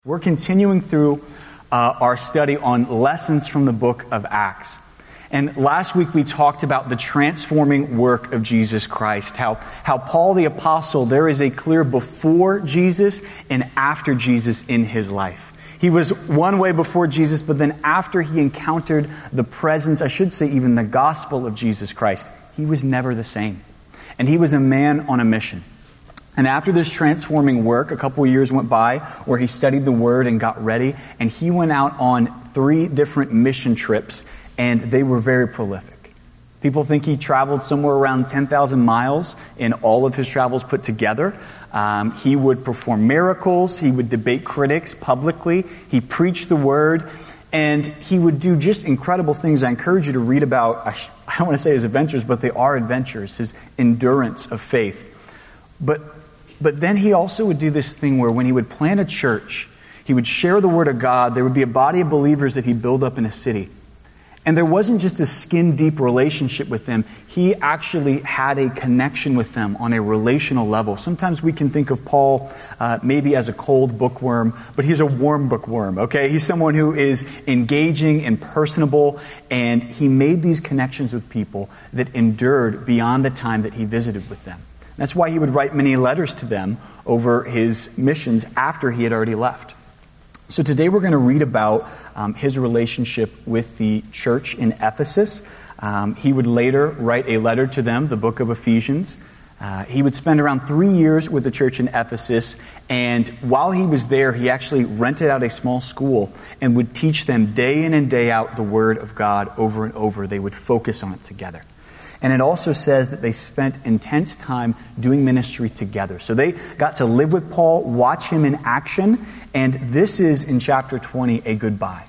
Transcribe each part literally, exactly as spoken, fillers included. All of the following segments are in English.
We're continuing through uh, our study on lessons from the book of Acts. And last week we talked about the transforming work of Jesus Christ, how, how Paul the Apostle, there is a clear before Jesus and after Jesus in his life. He was one way before Jesus, but then after he encountered the presence, I should say even the gospel of Jesus Christ, he was never the same. And he was a man on a mission. And after this transforming work, a couple of years went by where he studied the Word and got ready, and he went out on three different mission trips, and they were very prolific. People think he traveled somewhere around ten thousand miles in all of his travels put together. Um, he would perform miracles, he would debate critics publicly, he preached the Word, and he would do just incredible things. I encourage you to read about, I don't want to say his adventures, but they are adventures, his endurance of faith. But But then he also would do this thing where when he would plant a church, he would share the Word of God. There would be a body of believers that he'd build up in a city. And there wasn't just a skin-deep relationship with them. He actually had a connection with them on a relational level. Sometimes we can think of Paul uh, maybe as a cold bookworm, but he's a warm bookworm, okay? He's someone who is engaging and personable, and he made these connections with people that endured beyond the time that he visited with them. That's why he would write many letters to them over his missions after he had already left. So today we're going to read about um, his relationship with the church in Ephesus. Um, he would later write a letter to them, the book of Ephesians. Uh, he would spend around three years with the church in Ephesus, and while he was there, he actually rented out a small school and would teach them day in and day out the Word of God over and over. They would focus on it together. And it also says that they spent intense time doing ministry together. So they got to live with Paul, watch him in action, and this is, in chapter twenty, a goodbye.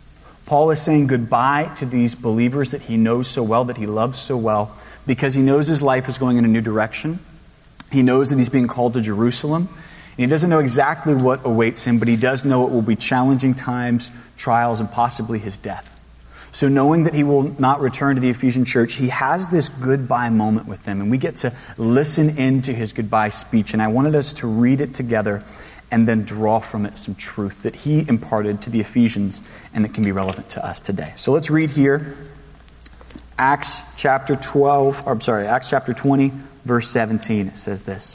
Paul is saying goodbye to these believers that he knows so well, that he loves so well, because he knows his life is going in a new direction. He knows that he's being called to Jerusalem. And he doesn't know exactly what awaits him, but he does know it will be challenging times, trials, and possibly his death. So knowing that he will not return to the Ephesian church, he has this goodbye moment with them. And we get to listen into his goodbye speech. And I wanted us to read it together and then draw from it some truth that he imparted to the Ephesians and that can be relevant to us today. So let's read here Acts chapter twelve, or I'm sorry, Acts chapter twenty, verse seventeen. It says this.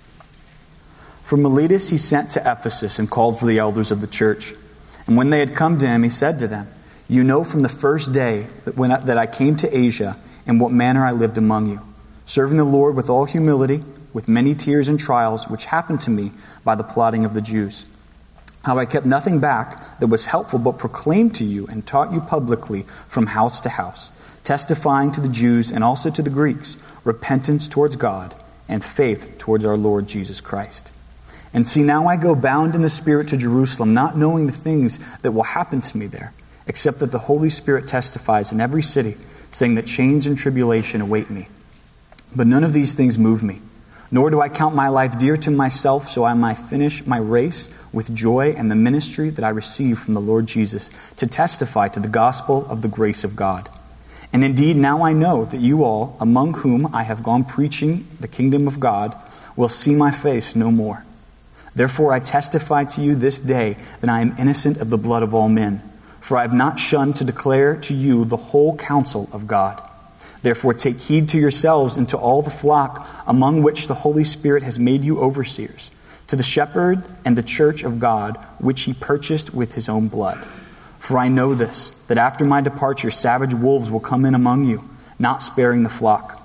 From Miletus he sent to Ephesus and called for the elders of the church. And when they had come to him, he said to them, "You know from the first day that when I, that I came to Asia, in what manner I lived among you, serving the Lord with all humility, with many tears and trials, which happened to me by the plotting of the Jews. How I kept nothing back that was helpful, but proclaimed to you and taught you publicly from house to house, testifying to the Jews and also to the Greeks, repentance towards God and faith towards our Lord Jesus Christ. And see, now I go bound in the Spirit to Jerusalem, not knowing the things that will happen to me there, except that the Holy Spirit testifies in every city, saying that chains and tribulation await me. But none of these things move me, nor do I count my life dear to myself, so I might finish my race with joy and the ministry that I receive from the Lord Jesus, to testify to the gospel of the grace of God. And indeed, now I know that you all, among whom I have gone preaching the kingdom of God, will see my face no more. Therefore I testify to you this day that I am innocent of the blood of all men. For I have not shunned to declare to you the whole counsel of God. Therefore take heed to yourselves and to all the flock among which the Holy Spirit has made you overseers, to the shepherd and the church of God, which he purchased with his own blood. For I know this, that after my departure savage wolves will come in among you, not sparing the flock.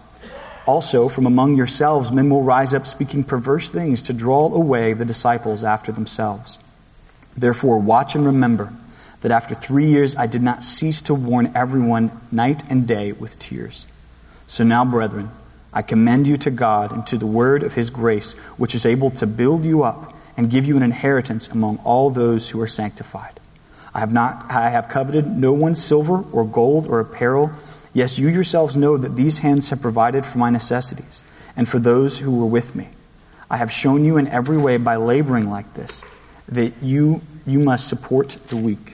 Also from among yourselves men will rise up speaking perverse things to draw away the disciples after themselves. Therefore watch and remember that after three years I did not cease to warn everyone night and day with tears. So now, brethren, I commend you to God and to the word of his grace, which is able to build you up and give you an inheritance among all those who are sanctified. I have not, I have coveted no one's silver or gold or apparel. Yes, you yourselves know that these hands have provided for my necessities and for those who were with me. I have shown you in every way by laboring like this, that you, you must support the weak.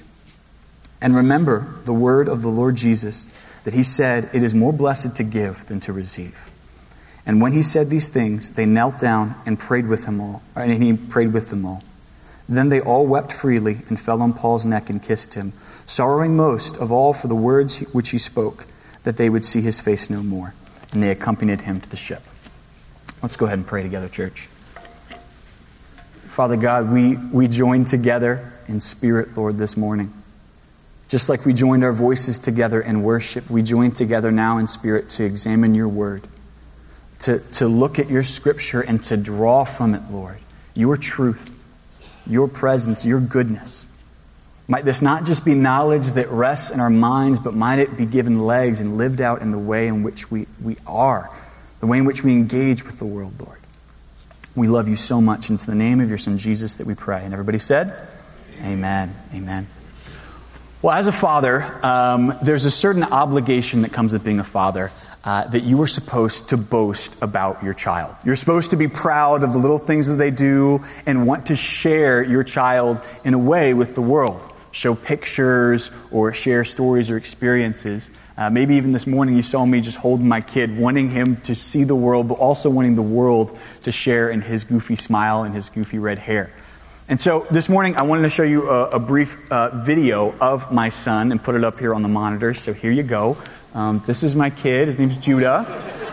And remember the word of the Lord Jesus, that he said, it is more blessed to give than to receive. And when he said these things, they knelt down and prayed with him all, and he prayed with them all. Then they all wept freely and fell on Paul's neck and kissed him, sorrowing most of all for the words which he spoke, that they would see his face no more. And they accompanied him to the ship. Let's go ahead and pray together, church. Father God, we, we join together in spirit, Lord, this morning. Just like we joined our voices together in worship, we join together now in spirit to examine your word, to, to look at your scripture and to draw from it, Lord, your truth, your presence, your goodness. Might this not just be knowledge that rests in our minds, but might it be given legs and lived out in the way in which we, we are, the way in which we engage with the world, Lord. We love you so much. And it's in the name of your Son, Jesus, that we pray. And everybody said, Amen. Amen. Well, as a father, um, there's a certain obligation that comes with being a father uh, that you are supposed to boast about your child. You're supposed to be proud of the little things that they do and want to share your child in a way with the world. Show pictures or share stories or experiences. Uh, maybe even this morning you saw me just holding my kid, wanting him to see the world, but also wanting the world to share in his goofy smile and his goofy red hair. And so this morning I wanted to show you a, a brief uh, video of my son and put it up here on the monitor. So here you go. Um, this is my kid. His name's Judah.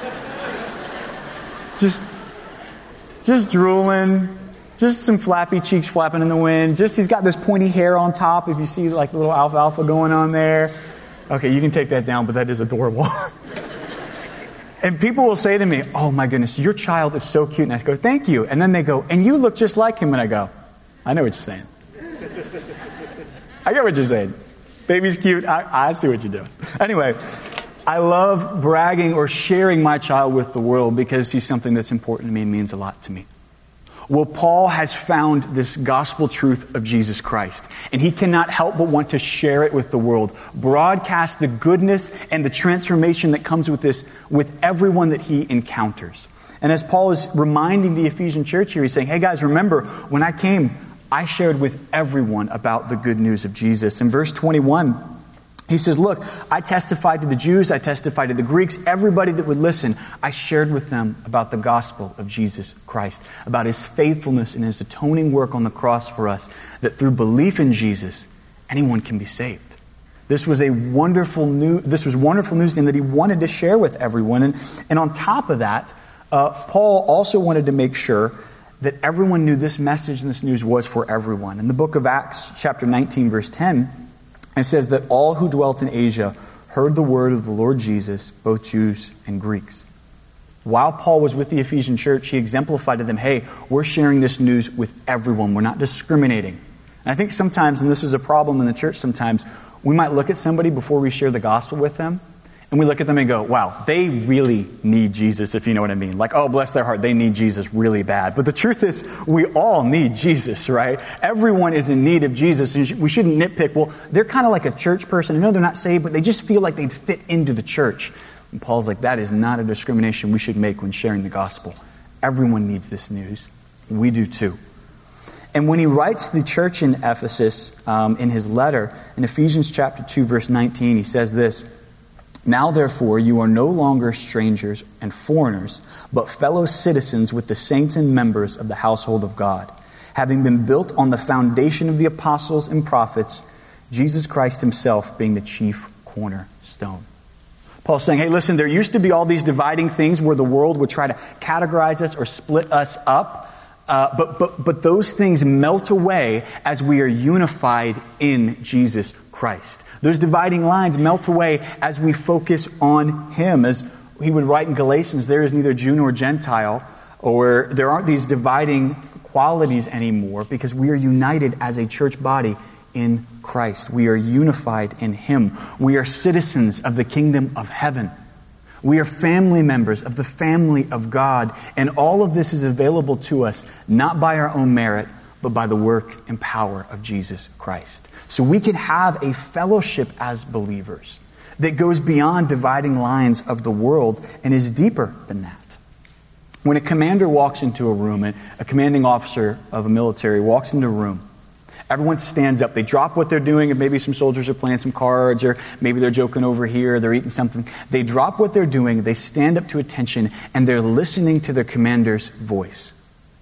Just, just drooling. Just some flappy cheeks flapping in the wind. Just he's got this pointy hair on top. If you see like little alfalfa going on there. Okay, you can take that down, but that is adorable. And people will say to me, "Oh my goodness, your child is so cute." And I go, "Thank you." And then they go, "And you look just like him." And I go, "I know what you're saying. I get what you're saying. Baby's cute. I, I see what you're doing." Anyway, I love bragging or sharing my child with the world because he's something that's important to me and means a lot to me. Well, Paul has found this gospel truth of Jesus Christ, and he cannot help but want to share it with the world, broadcast the goodness and the transformation that comes with this with everyone that he encounters. And as Paul is reminding the Ephesian church here, he's saying, hey guys, remember, when I came, I shared with everyone about the good news of Jesus. In verse twenty-one, he says, look, I testified to the Jews, I testified to the Greeks, everybody that would listen. I shared with them about the gospel of Jesus Christ, about his faithfulness and his atoning work on the cross for us, that through belief in Jesus, anyone can be saved. This was a wonderful new, this was wonderful news to him that he wanted to share with everyone. And, and on top of that, uh, Paul also wanted to make sure that everyone knew this message and this news was for everyone. In the book of Acts, chapter nineteen, verse ten, it says that all who dwelt in Asia heard the word of the Lord Jesus, both Jews and Greeks. While Paul was with the Ephesian church, he exemplified to them, hey, we're sharing this news with everyone. We're not discriminating. And I think sometimes, and this is a problem in the church sometimes, we might look at somebody before we share the gospel with them, and we look at them and go, wow, they really need Jesus, if you know what I mean. Like, oh, bless their heart, they need Jesus really bad. But the truth is, we all need Jesus, right? Everyone is in need of Jesus. And we shouldn't nitpick, well, they're kind of like a church person. I know they're not saved, but they just feel like they'd fit into the church. And Paul's like, that is not a discrimination we should make when sharing the gospel. Everyone needs this news. We do too. And when he writes to the church in Ephesus, um, in his letter, in Ephesians chapter two, verse nineteen, he says this, now, therefore, you are no longer strangers and foreigners, but fellow citizens with the saints and members of the household of God, having been built on the foundation of the apostles and prophets, Jesus Christ himself being the chief cornerstone. Paul's saying, hey, listen, there used to be all these dividing things where the world would try to categorize us or split us up, uh, but, but, but those things melt away as we are unified in Jesus Christ. Those dividing lines melt away as we focus on him. As he would write in Galatians, there is neither Jew nor Gentile, or there aren't these dividing qualities anymore because we are united as a church body in Christ. We are unified in him. We are citizens of the kingdom of heaven. We are family members of the family of God. And all of this is available to us not by our own merit, but by the work and power of Jesus Christ. So we can have a fellowship as believers that goes beyond dividing lines of the world and is deeper than that. When a commander walks into a room, and a commanding officer of a military walks into a room, everyone stands up. They drop what they're doing, and maybe some soldiers are playing some cards, or maybe they're joking over here, they're eating something. They drop what they're doing, they stand up to attention, and they're listening to their commander's voice.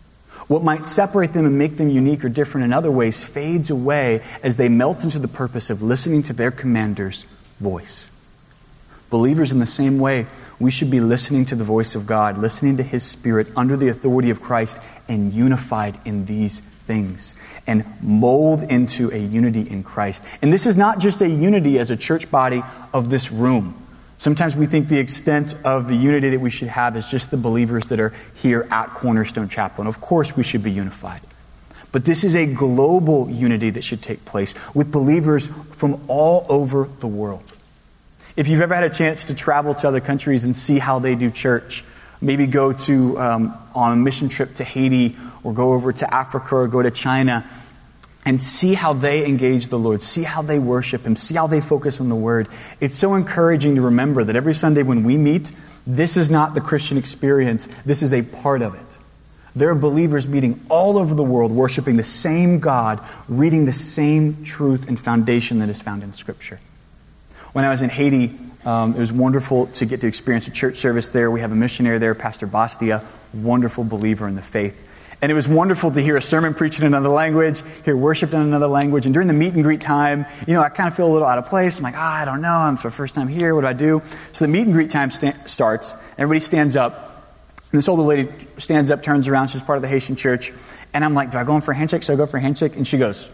What might separate them and make them unique or different in other ways fades away as they melt into the purpose of listening to their commander's voice. Believers, in the same way, we should be listening to the voice of God, listening to His Spirit under the authority of Christ, and unified in these things, and mold into a unity in Christ. And this is not just a unity as a church body of this room. Sometimes we think the extent of the unity that we should have is just the believers that are here at Cornerstone Chapel. And of course we should be unified. But this is a global unity that should take place with believers from all over the world. If you've ever had a chance to travel to other countries and see how they do church, maybe go to um, on a mission trip to Haiti, or go over to Africa, or go to China, and see how they engage the Lord, see how they worship Him, see how they focus on the Word. It's so encouraging to remember that every Sunday when we meet, this is not the Christian experience, this is a part of it. There are believers meeting all over the world, worshiping the same God, reading the same truth and foundation that is found in Scripture. When I was in Haiti, um, it was wonderful to get to experience a church service there. We have a missionary there, Pastor Bastia, wonderful believer in the faith. And it was wonderful to hear a sermon preached in another language, hear worship in another language. And during the meet and greet time, you know, I kind of feel a little out of place. I'm like, ah, I don't know. I'm for the first time here. What do I do? So the meet and greet time sta- starts. Everybody stands up. And this older lady stands up, turns around. She's part of the Haitian church. And I'm like, do I go in for a handshake? So I go for a handshake. And she goes.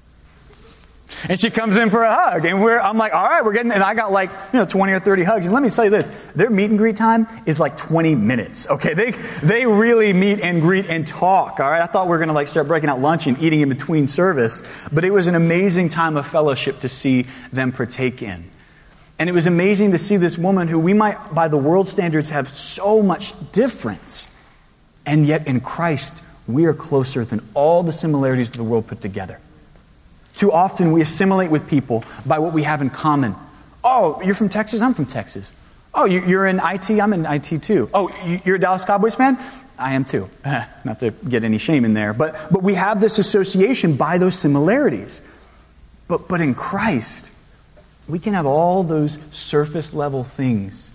And she comes in for a hug. And we're, I'm like, all right, we're getting, and I got like, you know, twenty or thirty hugs. And let me tell you this, their meet and greet time is like twenty minutes. Okay. They, they really meet and greet and talk. All right. I thought we were going to like start breaking out lunch and eating in between service, but it was an amazing time of fellowship to see them partake in. And it was amazing to see this woman who we might, by the world standards, have so much difference. And yet in Christ, we are closer than all the similarities of the world put together. Too often we assimilate with people by what we have in common. Oh, you're from Texas? I'm from Texas. Oh, you're in I T? I'm in I T too. Oh, you're a Dallas Cowboys fan? I am too. Not to get any shame in there. But but we have this association by those similarities. But but in Christ, we can have all those surface level things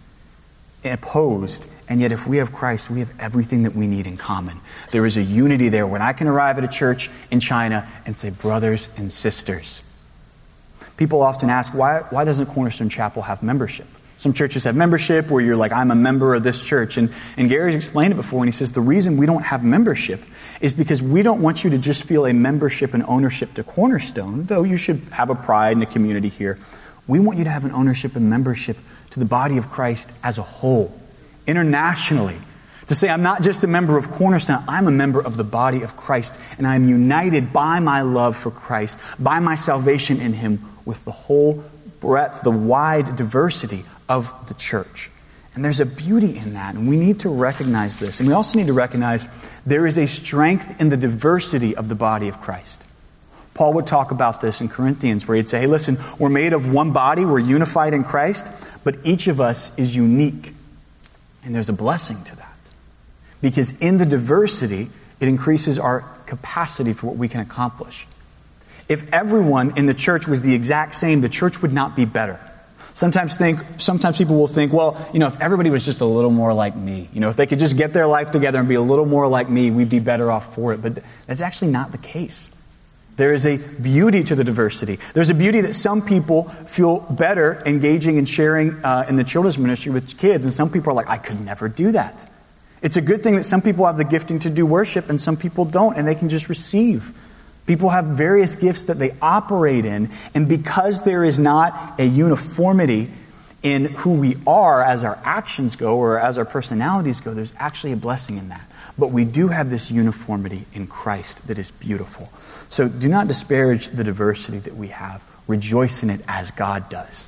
opposed. And yet if we have Christ, we have everything that we need in common. There is a unity there when I can arrive at a church in China and say, brothers and sisters. People often ask, why, why doesn't Cornerstone Chapel have membership? Some churches have membership where you're like, I'm a member of this church. And, and Gary's explained it before when he says the reason we don't have membership is because we don't want you to just feel a membership and ownership to Cornerstone, though you should have a pride in the community here. We want you to have an ownership and membership to the body of Christ as a whole. Internationally, to say I'm not just a member of Cornerstone, I'm a member of the body of Christ, and I'm united by my love for Christ, by my salvation in Him, with the whole breadth, the wide diversity of the church. And there's a beauty in that, and we need to recognize this. And we also need to recognize there is a strength in the diversity of the body of Christ. Paul would talk about this in Corinthians, where he'd say, hey, listen, we're made of one body, we're unified in Christ, but each of us is unique. And there's a blessing to that. Because in the diversity, it increases our capacity for what we can accomplish. If everyone in the church was the exact same, the church would not be better. Sometimes think, sometimes people will think, well, you know, if everybody was just a little more like me, you know, if they could just get their life together and be a little more like me, we'd be better off for it. But that's actually not the case. There is a beauty to the diversity. There's a beauty that some people feel better engaging and sharing uh, in the children's ministry with kids, and some people are like, I could never do that. It's a good thing that some people have the gifting to do worship and some people don't, and they can just receive. People have various gifts that they operate in, and because there is not a uniformity in who we are as our actions go or as our personalities go, there's actually a blessing in that. But we do have this uniformity in Christ that is beautiful. So do not disparage the diversity that we have. Rejoice in it as God does.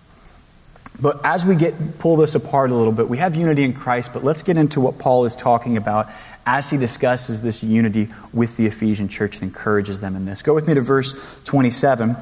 But as we get pull this apart a little bit, we have unity in Christ, but let's get into what Paul is talking about as he discusses this unity with the Ephesian church and encourages them in this. Go with me to verse twenty-seven.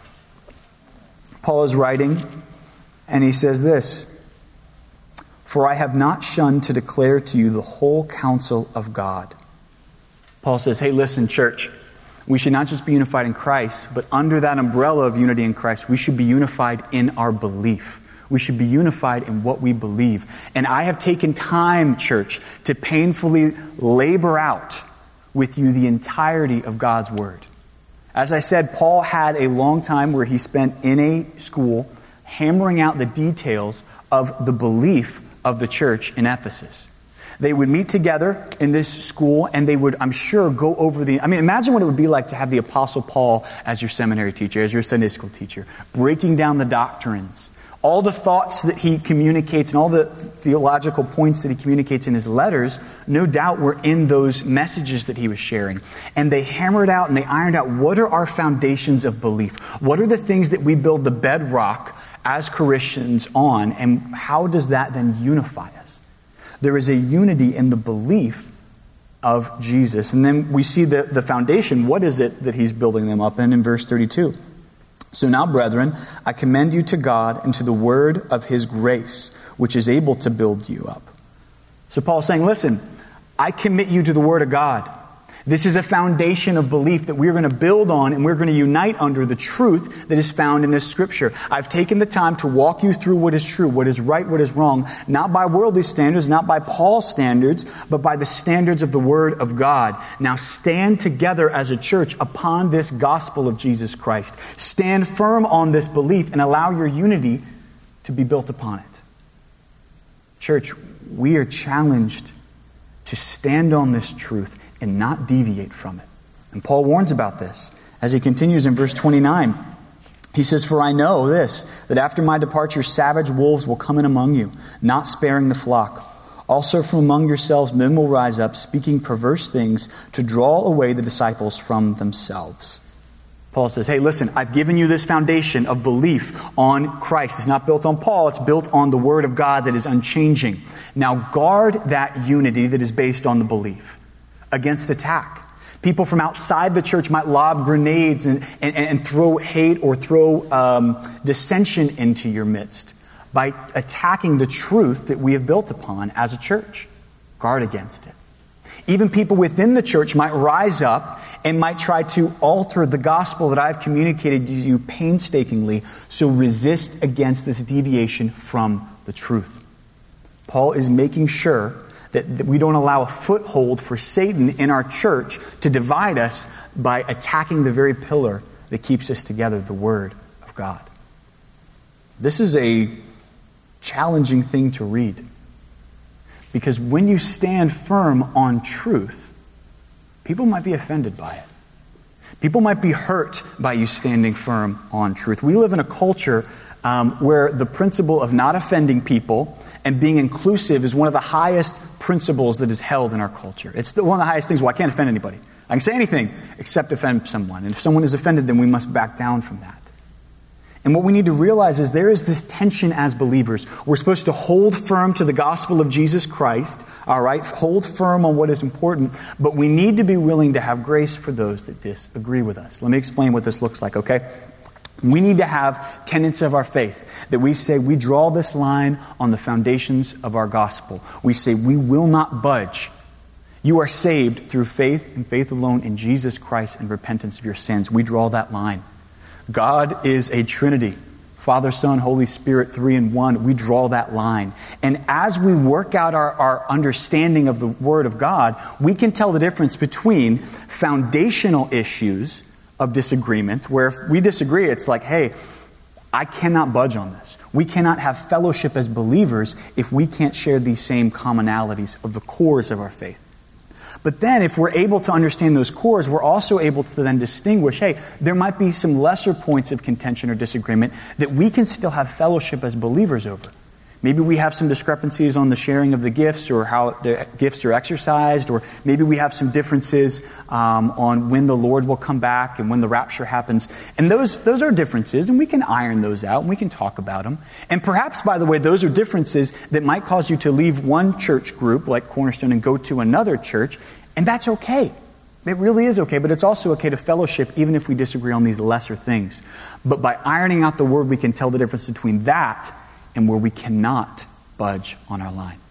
Paul is writing, and he says this, "For I have not shunned to declare to you the whole counsel of God." Paul says, hey, listen, church, we should not just be unified in Christ, but under that umbrella of unity in Christ, we should be unified in our belief. We should be unified in what we believe. And I have taken time, church, to painfully labor out with you the entirety of God's Word. As I said, Paul had a long time where he spent in a school hammering out the details of the belief of the church in Ephesus. They would meet together in this school and they would, I'm sure, go over the... I mean, imagine what it would be like to have the Apostle Paul as your seminary teacher, as your Sunday school teacher, breaking down the doctrines, all the thoughts that he communicates and all the theological points that he communicates in his letters, no doubt were in those messages that he was sharing. And they hammered out and they ironed out, what are our foundations of belief? What are the things that we build the bedrock as Christians on, and how does that then unify us? There is a unity in the belief of Jesus. And then we see the, the foundation. What is it that he's building them up in in verse thirty-two? So now, brethren, I commend you to God and to the word of his grace, which is able to build you up. So Paul's saying, listen, I commit you to the word of God. This is a foundation of belief that we're going to build on, and we're going to unite under the truth that is found in this scripture. I've taken the time to walk you through what is true, what is right, what is wrong, not by worldly standards, not by Paul's standards, but by the standards of the Word of God. Now stand together as a church upon this gospel of Jesus Christ. Stand firm on this belief and allow your unity to be built upon it. Church, we are challenged to stand on this truth and not deviate from it. And Paul warns about this as he continues in verse twenty-nine. He says, for I know this, that after my departure savage wolves will come in among you, not sparing the flock. Also from among yourselves men will rise up, speaking perverse things to draw away the disciples from themselves. Paul says, hey, listen, I've given you this foundation of belief on Christ. It's not built on Paul. It's built on the Word of God that is unchanging. Now guard that unity that is based on the belief against attack. People from outside the church might lob grenades and, and, and throw hate or throw um, dissension into your midst by attacking the truth that we have built upon as a church. Guard against it. Even people within the church might rise up and might try to alter the gospel that I've communicated to you painstakingly, so resist against this deviation from the truth. Paul is making sure that, that we don't allow a foothold for Satan in our church to divide us by attacking the very pillar that keeps us together, the Word of God. This is a challenging thing to read, because when you stand firm on truth, people might be offended by it. People might be hurt by you standing firm on truth. We live in a culture um, where the principle of not offending people and being inclusive is one of the highest principles that is held in our culture. It's the, one of the highest things. Well, I can't offend anybody. I can say anything except offend someone. And if someone is offended, then we must back down from that. And what we need to realize is there is this tension as believers. We're supposed to hold firm to the gospel of Jesus Christ, all right? Hold firm on what is important, but we need to be willing to have grace for those that disagree with us. Let me explain what this looks like, okay? We need to have tenets of our faith that we say we draw this line on the foundations of our gospel. We say we will not budge. You are saved through faith and faith alone in Jesus Christ and repentance of your sins. We draw that line. God is a Trinity. Father, Son, Holy Spirit, three in one. We draw that line. And as we work out our, our understanding of the Word of God, we can tell the difference between foundational issues of disagreement, where if we disagree, it's like, hey, I cannot budge on this. We cannot have fellowship as believers if we can't share these same commonalities of the cores of our faith. But then if we're able to understand those cores, we're also able to then distinguish, hey, there might be some lesser points of contention or disagreement that we can still have fellowship as believers over. Maybe we have some discrepancies on the sharing of the gifts or how the gifts are exercised, or maybe we have some differences um, on when the Lord will come back and when the rapture happens. And those those are differences, and we can iron those out and we can talk about them. And perhaps, by the way, those are differences that might cause you to leave one church group like Cornerstone and go to another church, and that's okay. It really is okay, but it's also okay to fellowship even if we disagree on these lesser things. But by ironing out the Word, we can tell the difference between that and where we cannot budge on our line.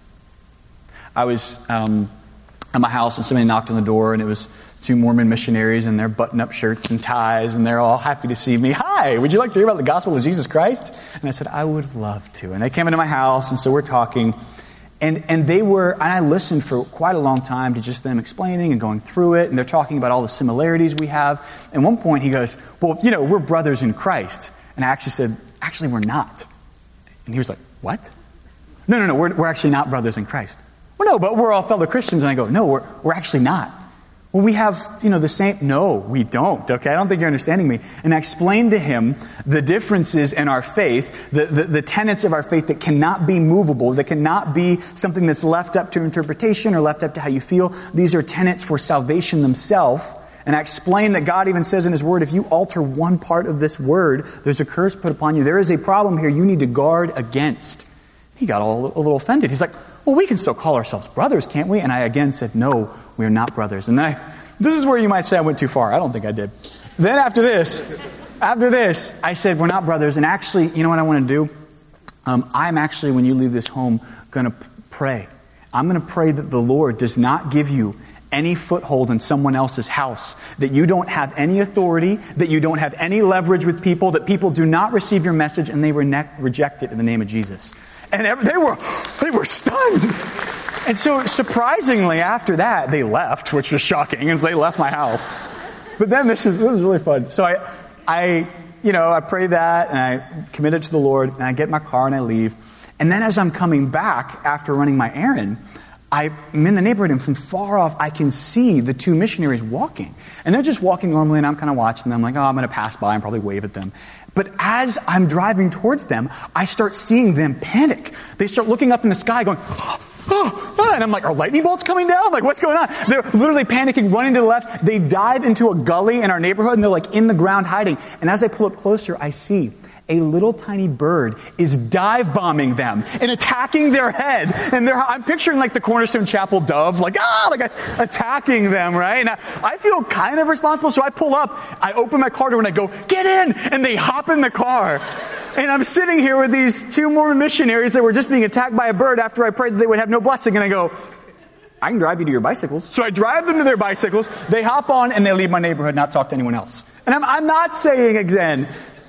I was um, at my house and somebody knocked on the door, and it was two Mormon missionaries in their button-up shirts and ties, and they're all happy to see me. Hi, would you like to hear about the gospel of Jesus Christ? And I said, I would love to. And they came into my house, and so we're talking. And and they were, and I listened for quite a long time to just them explaining and going through it, and they're talking about all the similarities we have. At one point he goes, well, you know, we're brothers in Christ. And I actually said, actually we're not. And he was like, what? No, no, no, we're, we're actually not brothers in Christ. Well, no, but we're all fellow Christians. And I go, no, we're we're actually not. Well, we have, you know, the same... No, we don't, okay? I don't think you're understanding me. And I explained to him the differences in our faith, the, the, the tenets of our faith that cannot be movable, that cannot be something that's left up to interpretation or left up to how you feel. These are tenets for salvation themselves. And I explained that God even says in His Word, if you alter one part of this word, there's a curse put upon you. There is a problem here you need to guard against. He got all a little offended. He's like, well, we can still call ourselves brothers, can't we? And I again said, no, we are not brothers. And then I, this is where you might say I went too far. I don't think I did. Then after this, after this, I said, we're not brothers. And actually, you know what I want to do? Um, I'm actually, when you leave this home, going to pray. I'm going to pray that the Lord does not give you any foothold in someone else's house, that you don't have any authority, that you don't have any leverage with people, that people do not receive your message and they rene- reject it in the name of Jesus. And they were they were stunned. And so surprisingly after that, they left, which was shocking, as they left my house. But then this is this is really fun. So I, I, you know, I pray that and I committed to the Lord and I get in my car and I leave. And then as I'm coming back after running my errand, I'm in the neighborhood and from far off I can see the two missionaries walking. And they're just walking normally and I'm kind of watching them. I'm like, oh, I'm going to pass by and probably wave at them. But as I'm driving towards them, I start seeing them panic. They start looking up in the sky going, oh, oh, and I'm like, are lightning bolts coming down? Like, what's going on? They're literally panicking, running to the left. They dive into a gully in our neighborhood and they're like in the ground hiding. And as I pull up closer, I see a little tiny bird is dive bombing them and attacking their head. And they're, I'm picturing like the Cornerstone Chapel dove, like, ah, like a, attacking them, right? And I, I feel kind of responsible. So I pull up, I open my car door and I go, get in. And they hop in the car. And I'm sitting here with these two Mormon missionaries that were just being attacked by a bird after I prayed that they would have no blessing. And I go, I can drive you to your bicycles. So I drive them to their bicycles. They hop on and they leave my neighborhood, not talk to anyone else. And I'm, I'm not saying, again,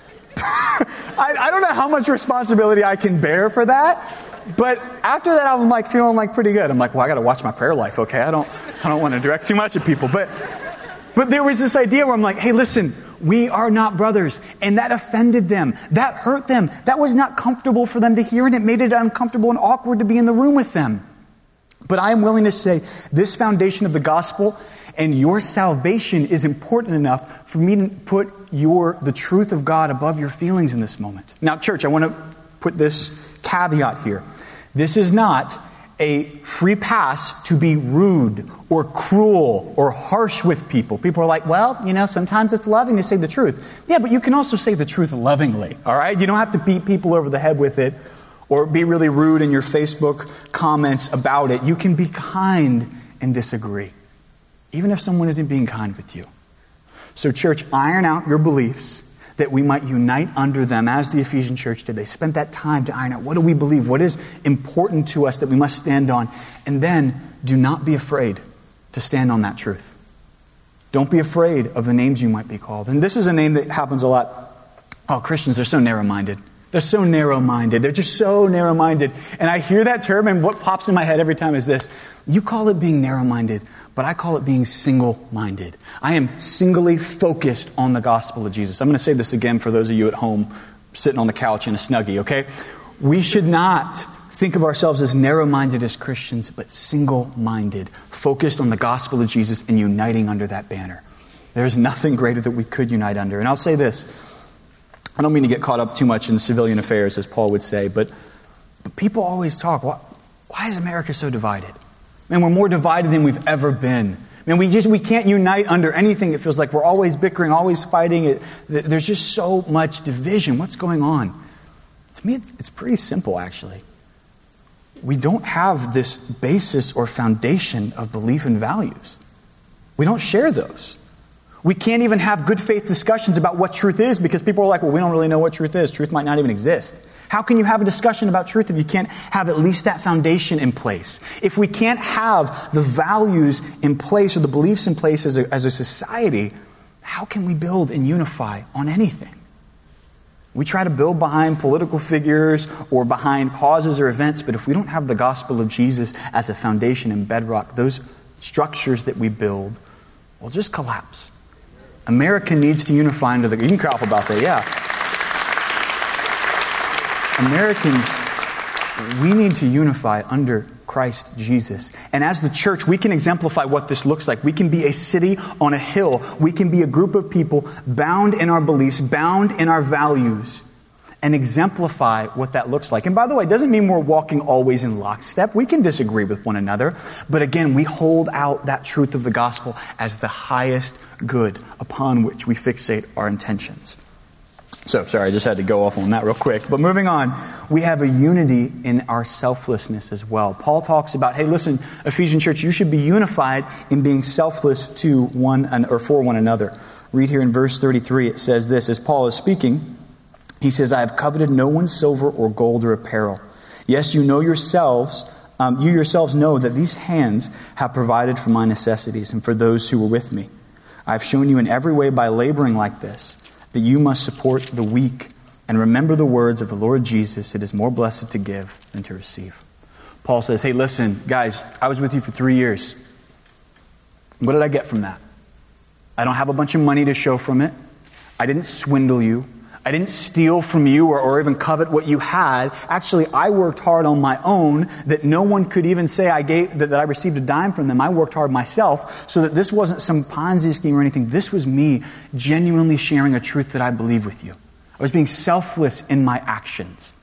I, I don't know how much responsibility I can bear for that, but after that I'm like feeling like pretty good. I'm like, well, I got to watch my prayer life, okay? I don't, I don't want to direct too much at people, but, but there was this idea where I'm like, hey, listen, we are not brothers, and that offended them, that hurt them, that was not comfortable for them to hear, and it made it uncomfortable and awkward to be in the room with them. But I am willing to say this foundation of the gospel and your salvation is important enough for me to put your the truth of God above your feelings in this moment. Now, church, I want to put this caveat here. This is not a free pass to be rude or cruel or harsh with people. People are like, well, you know, sometimes it's loving to say the truth. Yeah, but you can also say the truth lovingly, all right? You don't have to beat people over the head with it or be really rude in your Facebook comments about it. You can be kind and disagree, even if someone isn't being kind with you. So, church, iron out your beliefs that we might unite under them as the Ephesian church did. They spent that time to iron out, what do we believe? What is important to us that we must stand on? And then do not be afraid to stand on that truth. Don't be afraid of the names you might be called. And this is a name that happens a lot. Oh, Christians are so narrow-minded. They're so narrow-minded. They're just so narrow-minded. And I hear that term, and what pops in my head every time is this. You call it being narrow-minded, but I call it being single-minded. I am singly focused on the gospel of Jesus. I'm going to say this again for those of you at home sitting on the couch in a Snuggie, okay? We should not think of ourselves as narrow-minded as Christians, but single-minded, focused on the gospel of Jesus and uniting under that banner. There's nothing greater that we could unite under. And I'll say this. I don't mean to get caught up too much in civilian affairs, as Paul would say, but, but people always talk, why, why is America so divided? Man, we're more divided than we've ever been. Man, we just we can't unite under anything. It feels like we're always bickering, always fighting. It, there's just so much division. What's going on? To me, it's, it's pretty simple, actually. We don't have this basis or foundation of belief and values. We don't share those. We can't even have good faith discussions about what truth is because people are like, well, we don't really know what truth is. Truth might not even exist. How can you have a discussion about truth if you can't have at least that foundation in place? If we can't have the values in place or the beliefs in place as a, as a society, how can we build and unify on anything? We try to build behind political figures or behind causes or events, but if we don't have the gospel of Jesus as a foundation and bedrock, those structures that we build will just collapse. America needs to unify under the... You can clap about that, yeah. Americans, we need to unify under Christ Jesus. And as the church, we can exemplify what this looks like. We can be a city on a hill. We can be a group of people bound in our beliefs, bound in our values, and exemplify what that looks like. And by the way, it doesn't mean we're walking always in lockstep. We can disagree with one another. But again, we hold out that truth of the gospel as the highest good upon which we fixate our intentions. So, sorry, I just had to go off on that real quick. But moving on, we have a unity in our selflessness as well. Paul talks about, hey, listen, Ephesian church, you should be unified in being selfless to one or for one another. Read here in verse thirty-three, it says this, as Paul is speaking, he says, I have coveted no one's silver or gold or apparel. Yes, you know yourselves, um, you yourselves know that these hands have provided for my necessities and for those who were with me. I have shown you in every way by laboring like this, that you must support the weak and remember the words of the Lord Jesus. It is more blessed to give than to receive. Paul says, hey, listen, guys, I was with you for three years. What did I get from that? I don't have a bunch of money to show from it. I didn't swindle you. I didn't steal from you or, or even covet what you had. Actually, I worked hard on my own that no one could even say I gave that, that I received a dime from them. I worked hard myself so that this wasn't some Ponzi scheme or anything. This was me genuinely sharing a truth that I believe with you. I was being selfless in my actions.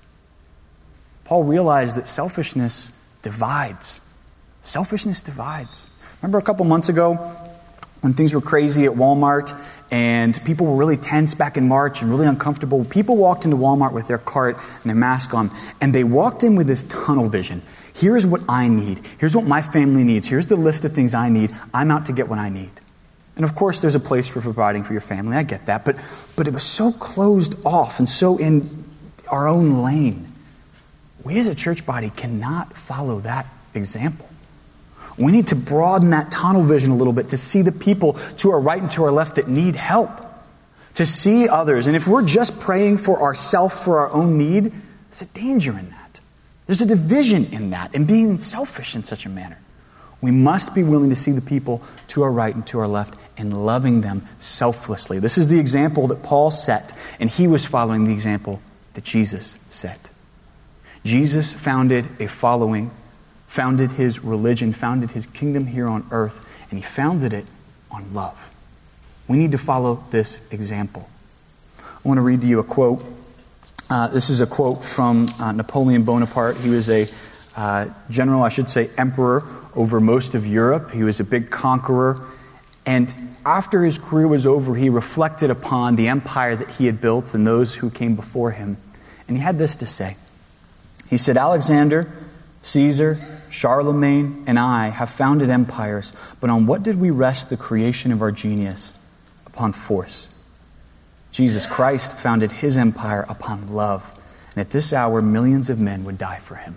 Paul realized that selfishness divides. Selfishness divides. Remember a couple months ago when things were crazy at Walmart and people were really tense back in March and really uncomfortable? People walked into Walmart with their cart and their mask on, and they walked in with this tunnel vision. Here's what I need. Here's what my family needs. Here's the list of things I need. I'm out to get what I need. And of course, there's a place for providing for your family. I get that. But, but it was so closed off and so in our own lane. We as a church body cannot follow that example. We need to broaden that tunnel vision a little bit to see the people to our right and to our left that need help, to see others. And if we're just praying for ourselves, for our own need, there's a danger in that. There's a division in that, in being selfish in such a manner. We must be willing to see the people to our right and to our left and loving them selflessly. This is the example that Paul set, and he was following the example that Jesus set. Jesus founded a following, founded his religion, founded his kingdom here on earth, and he founded it on love. We need to follow this example. I want to read to you a quote. Uh, this is a quote from uh, Napoleon Bonaparte. He was a uh, general, I should say emperor, over most of Europe. He was a big conqueror. And after his career was over, he reflected upon the empire that he had built and those who came before him. And he had this to say. He said, Alexander, Caesar, Charlemagne, and I have founded empires, but on what did we rest the creation of our genius? Upon force. Jesus Christ founded his empire upon love, and at this hour millions of men would die for him.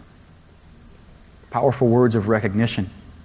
Powerful words of recognition.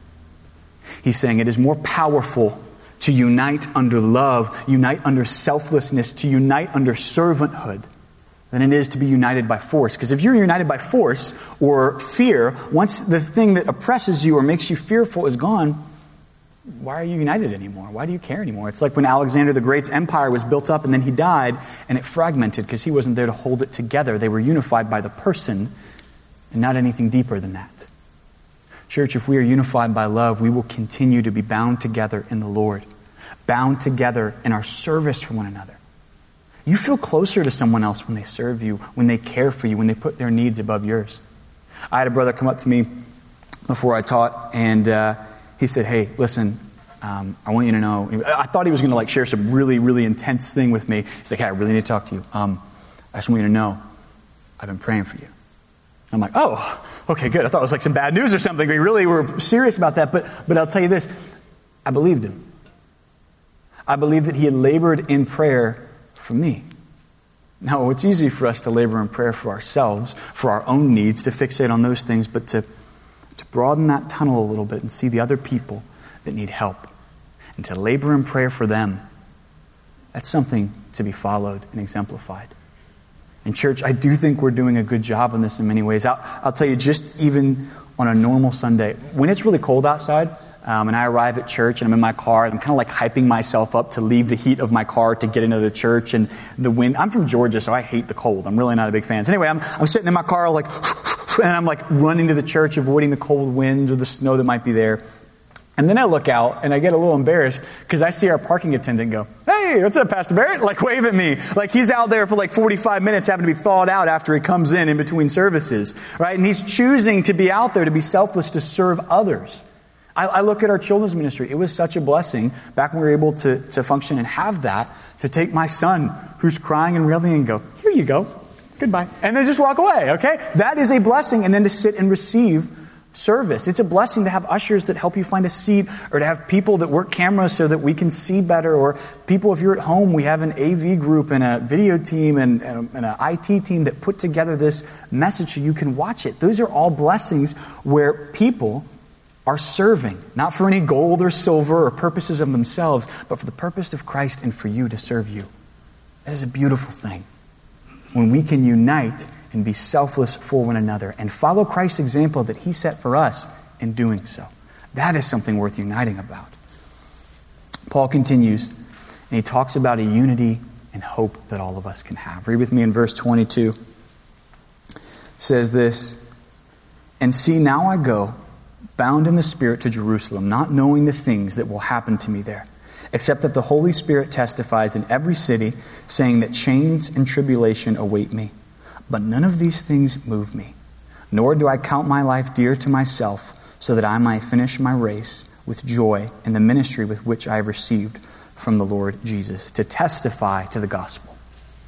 He's saying it is more powerful to unite under love, unite under selflessness, to unite under servanthood, than it is to be united by force. Because if you're united by force or fear, once the thing that oppresses you or makes you fearful is gone, why are you united anymore? Why do you care anymore? It's like when Alexander the Great's empire was built up and then he died and it fragmented because he wasn't there to hold it together. They were unified by the person and not anything deeper than that. Church, if we are unified by love, we will continue to be bound together in the Lord, bound together in our service for one another. You feel closer to someone else when they serve you, when they care for you, when they put their needs above yours. I had a brother come up to me before I taught, and uh, he said, hey, listen, um, I want you to know. I thought he was going to like share some really, really intense thing with me. He's like, hey, I really need to talk to you. Um, I just want you to know, I've been praying for you. I'm like, oh, okay, good. I thought it was like some bad news or something. We really were serious about that. But, but I'll tell you this, I believed him. I believed that he had labored in prayer for me. Now, it's easy for us to labor in prayer for ourselves, for our own needs, to fixate on those things, but to, to broaden that tunnel a little bit and see the other people that need help, and to labor in prayer for them, that's something to be followed and exemplified. And church, I do think we're doing a good job on this in many ways. I'll, I'll tell you, just even on a normal Sunday, when it's really cold outside, um, and I arrive at church and I'm in my car, and I'm kind of like hyping myself up to leave the heat of my car to get into the church and the wind. I'm from Georgia, so I hate the cold. I'm really not a big fan. So anyway, I'm, I'm sitting in my car like, and I'm like running to the church, avoiding the cold winds or the snow that might be there. And then I look out and I get a little embarrassed because I see our parking attendant go, "Hey, what's up, Pastor Barrett?" Like wave at me. Like he's out there for like forty-five minutes having to be thawed out after he comes in in between services, right? And he's choosing to be out there to be selfless, to serve others. I, I look at our children's ministry. It was such a blessing back when we were able to, to function and have that, to take my son who's crying and reeling and go, "Here you go. Goodbye." And then just walk away, okay? That is a blessing. And then to sit and receive service. It's a blessing to have ushers that help you find a seat, or to have people that work cameras so that we can see better, or people, if you're at home, we have an A V group and a video team and, and, and an I T team that put together this message so you can watch it. Those are all blessings where people are serving, not for any gold or silver or purposes of themselves, but for the purpose of Christ and for you to serve you. That is a beautiful thing. When we can unite and be selfless for one another and follow Christ's example that he set for us in doing so. That is something worth uniting about. Paul continues, and he talks about a unity and hope that all of us can have. Read with me in verse twenty-two. It says this, "And see, now I go, bound in the Spirit to Jerusalem, not knowing the things that will happen to me there, except that the Holy Spirit testifies in every city, saying that chains and tribulation await me. But none of these things move me, nor do I count my life dear to myself, so that I might finish my race with joy in the ministry with which I have received from the Lord Jesus, to testify to the gospel."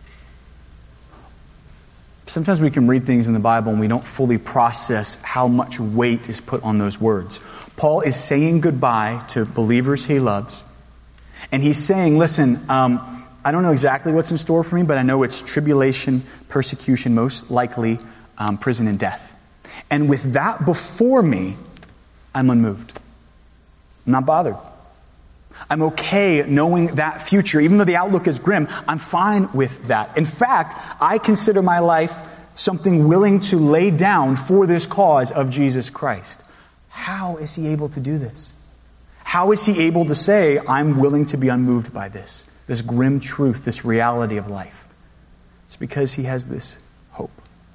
Sometimes we can read things in the Bible and we don't fully process how much weight is put on those words. Paul is saying goodbye to believers he loves. And he's saying, listen, um, I don't know exactly what's in store for me, but I know it's tribulation, persecution, most likely um, prison and death. And with that before me, I'm unmoved. I'm not bothered. I'm okay knowing that future. Even though the outlook is grim, I'm fine with that. In fact, I consider my life something willing to lay down for this cause of Jesus Christ. How is he able to do this? How is he able to say, I'm willing to be unmoved by this? This grim truth, this reality of life. It's because he has this hope.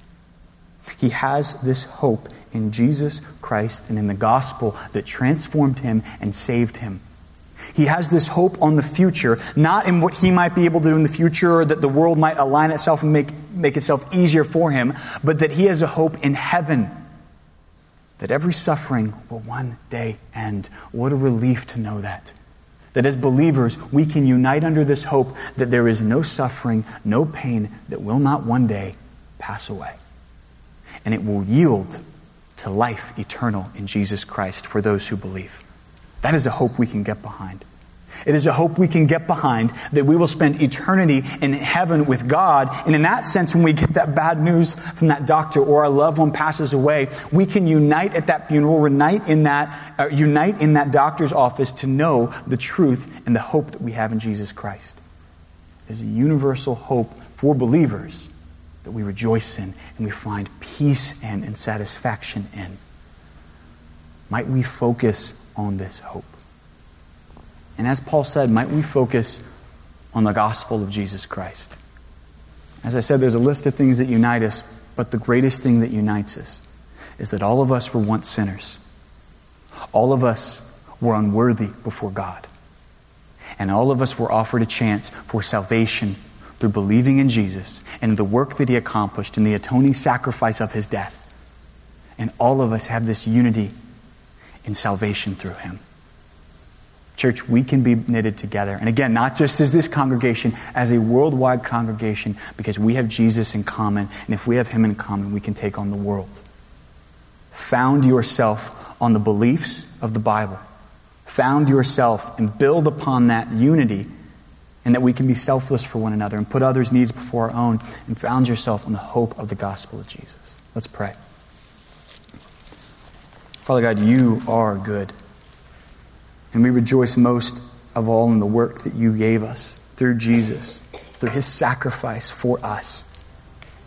He has this hope in Jesus Christ and in the gospel that transformed him and saved him. He has this hope on the future, not in what he might be able to do in the future, or that the world might align itself and make, make itself easier for him, but that he has a hope in heaven, that every suffering will one day end. What a relief to know that. That as believers, we can unite under this hope that there is no suffering, no pain that will not one day pass away. And it will yield to life eternal in Jesus Christ for those who believe. That is a hope we can get behind. It is a hope we can get behind, that we will spend eternity in heaven with God. And in that sense, when we get that bad news from that doctor or our loved one passes away, we can unite at that funeral, unite in that, uh, unite in that doctor's office to know the truth and the hope that we have in Jesus Christ. There's a universal hope for believers that we rejoice in and we find peace in and satisfaction in. Might we focus on this hope? And as Paul said, might we focus on the gospel of Jesus Christ? As I said, there's a list of things that unite us, but the greatest thing that unites us is that all of us were once sinners. All of us were unworthy before God. And all of us were offered a chance for salvation through believing in Jesus and the work that he accomplished and the atoning sacrifice of his death. And all of us have this unity in salvation through him. Church, we can be knitted together. And again, not just as this congregation, as a worldwide congregation, because we have Jesus in common. And if we have him in common, we can take on the world. Found yourself on the beliefs of the Bible. Found yourself and build upon that unity, and that we can be selfless for one another and put others' needs before our own, and found yourself on the hope of the gospel of Jesus. Let's pray. Father God, you are good. And we rejoice most of all in the work that you gave us through Jesus, through his sacrifice for us.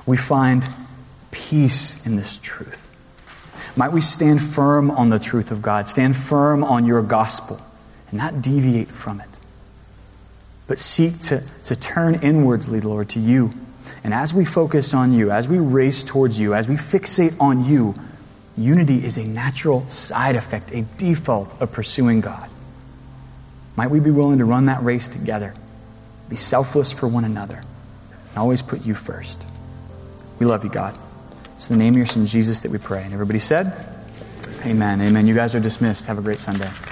we find peace in this truth. Might we stand firm on the truth of God, stand firm on your gospel, and not deviate from it, but seek to, to turn inwardly, Lord, to you. And as we focus on you, as we race towards you, as we fixate on you, unity is a natural side effect, a default of pursuing God. Might we be willing to run that race together, be selfless for one another, and always put you first. We love you, God. It's in the name of your Son, Jesus, that we pray. And everybody said, amen. Amen. You guys are dismissed. Have a great Sunday.